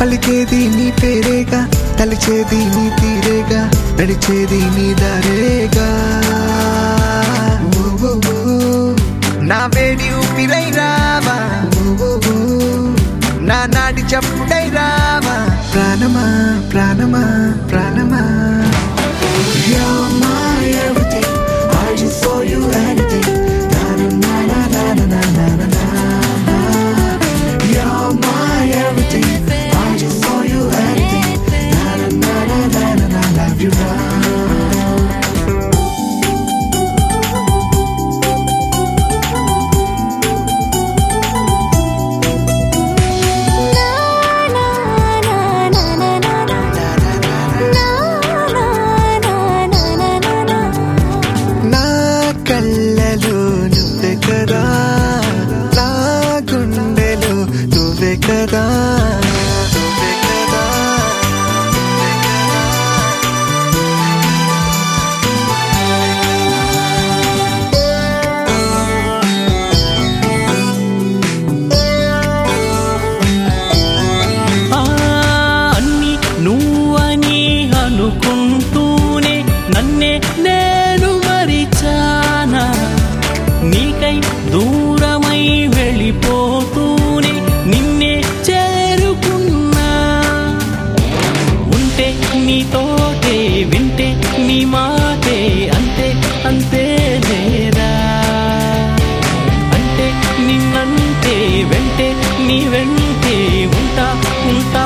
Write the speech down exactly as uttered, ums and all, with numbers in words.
పలికేది నీ పేరేగా, తలిచేది నీ తీరేగా, నడిచేది నీ దారేగా. నా వేడి ఊపిరై రావా, నా నాటి చప్పుడై రావా, ప్రాణమా ప్రాణమా ప్రాణమా. You're my everything, I just saw you anything. Na na na na na na na na na. You're my everything, I just saw you anything. Na na na na na na na. Love you now. కళ్ళలో నువ్వే కదా, నా గుండెలో నువ్వే కదా, నువ్వే కదా. అన్ని నువ్వని అనుకుంటూనే నన్నే నేను మరిచానా, నీకై దూరమై వెళ్ళిపోతూనే నిన్నే చేరుకున్నా. ఉంటే నీతోటే వింటే నీ మాటే, అంతే అంతే లేరా. అంటే నిన్నంటే వెంటే నీ వెంటే ఉంటా ఉంటా